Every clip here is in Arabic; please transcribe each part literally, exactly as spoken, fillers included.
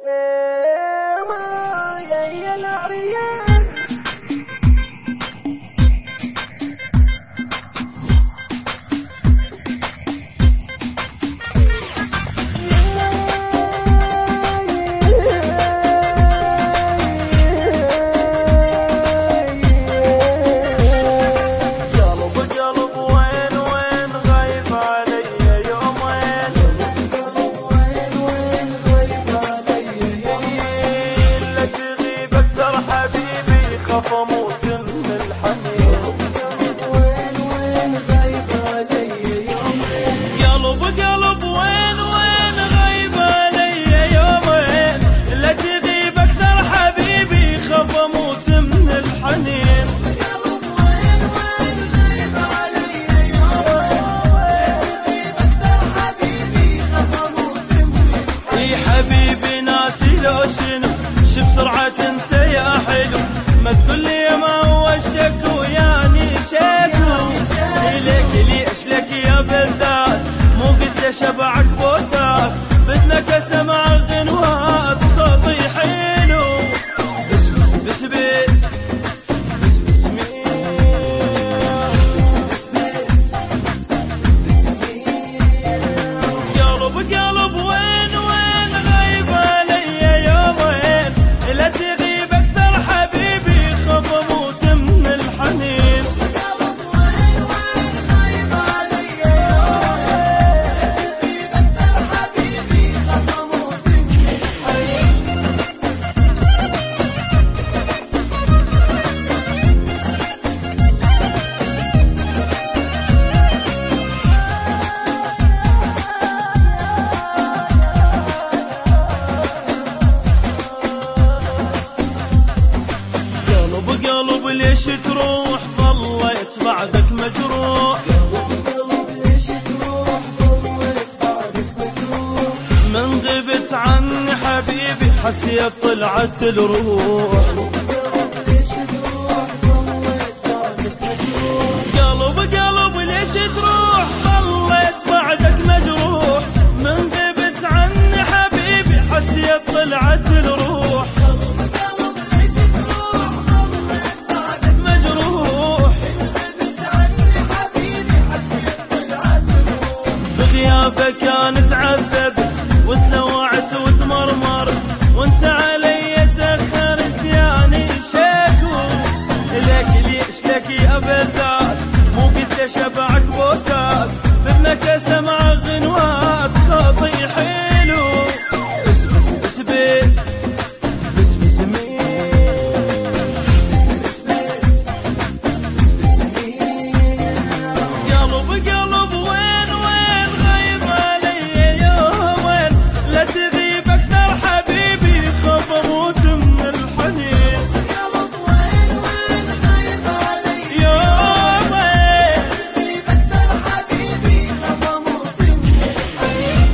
حبيبي ناسي لو شنو شو بسرعة تنسى يا حلو، ما تقول لي ما هو الشك وياني شكو. ليك ليش لك يا بلدات مو قلت شبعك بوسات، بدنك اسمع غنوات صوتي حلو. بس بس بس بس بس بس قلب قلب وين وين غايب علي يومين، لا تغيب اكثر حبيبي خاف اموت من الحنين. قلب وين وين غايب علي يومين، لا تغيب اكثر حبيبي خاف اموت من الحنين. قلب ليش تروح ظليت بعدك مجروح، قلب ليش تروح ظليت بعدك مجروح، من غبت عني حبيبي حسيت طلعت الروح. قلب ليش تروح ظليت بعدك مجروح، قلب قلب ليش تروح ظليت بعدك مجروح، من غبت عني حبيبي حسيت طلعت الروح. بغيابك انا تعذبت وتلوعت وتمرمرت، وانت علي تاخرت ياني شكو. لك ليش لك يا بلدات مو قلت شبعك بوسات، بدنك اسمع غنوات صوتي حلو. بس بس بس بس بس بس قلب قلب وين وين غايب علي يومين، لا تغيب اكثر حبيبي خاف اموت من الحنين. قلب وين وين غايب علي يومين، لا تغيب اكثر حبيبي خاف اموت من الحنين.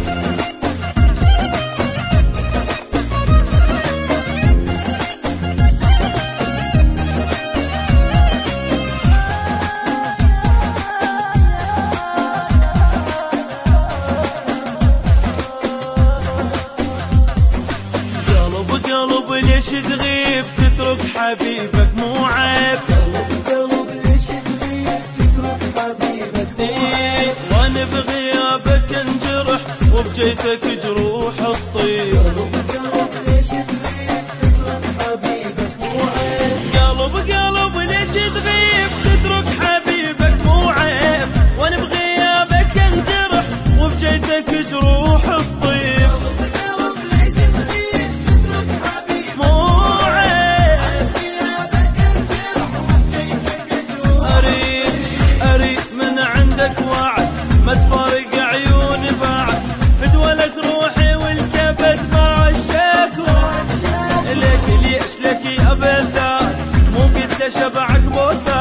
قلب قلب ليش تغيب تترك حبيبك مو عيب، قلب قلب ليش تغيب تترك حبيبك مو عيب، وانا بغيابك انجرح وبجيتك جروح الطيب. قلب قلب ليش تغيب تترك حبيبك مو عيب، قلب قلب ليش تغيب تترك حبيبك مو عيب، وانا بغيابك انجرح وبجيتك جروح الطيب. ما تفارق عيوني بعد فدولك روحي والكبد مع الشكوى. ليك ليش لك يا بلدات مو قلت شبعك بوسات،